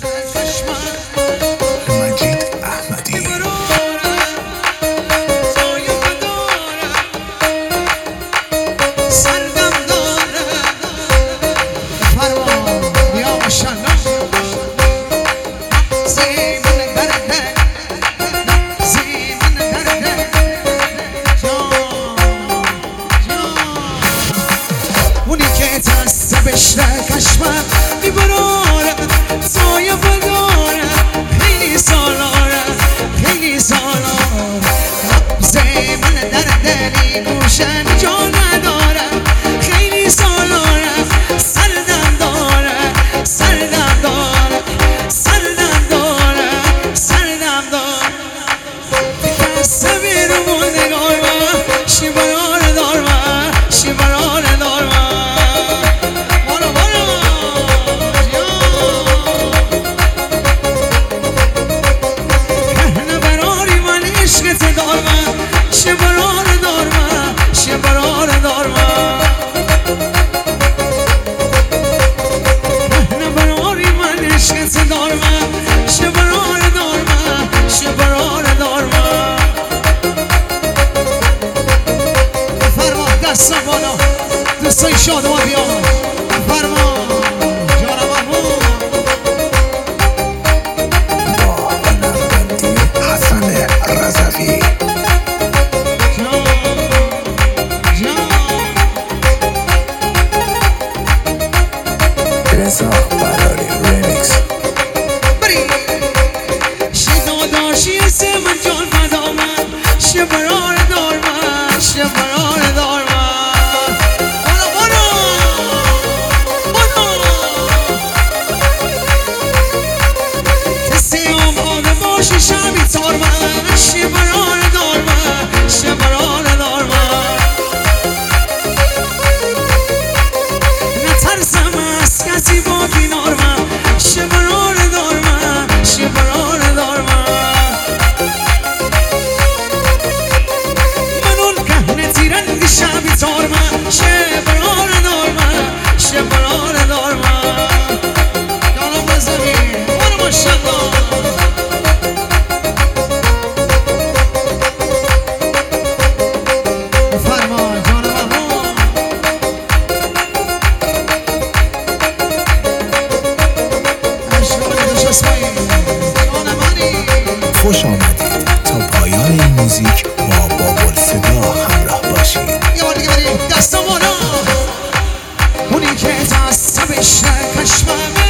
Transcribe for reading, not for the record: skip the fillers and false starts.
مجید احمدی بشتر کشمم میبراره سایه بداره خیلی سالاره خیلی سالاره نبزه من در دلی گوشم جا نداره خیلی سالاره سردم داره سردم داره سردم داره سردم داره دسته بیرون نگاه من شیبراره دار من شیبراره دار من دوستای شاد و بیان فرما جانم محمود با هنرمندی حسن رضوی رضا براری ریمیکس شداداشی من جان فدا من شبرار دار من شبرار دار من شبی تار من شبرار دار من شبرار دار من نترسم از کسی با کنار من شبرار دار من شبرار دار من من اون کهنه تیرنگ شبی تار من شبرار دار من شبرار دار من دارم بزنی برو ماشالله خوش آمدید تا پایان این موزیک با بابل صدا همراه باشید. یه بار دیگه بریم دست بالا اونی که دست بشه کشمم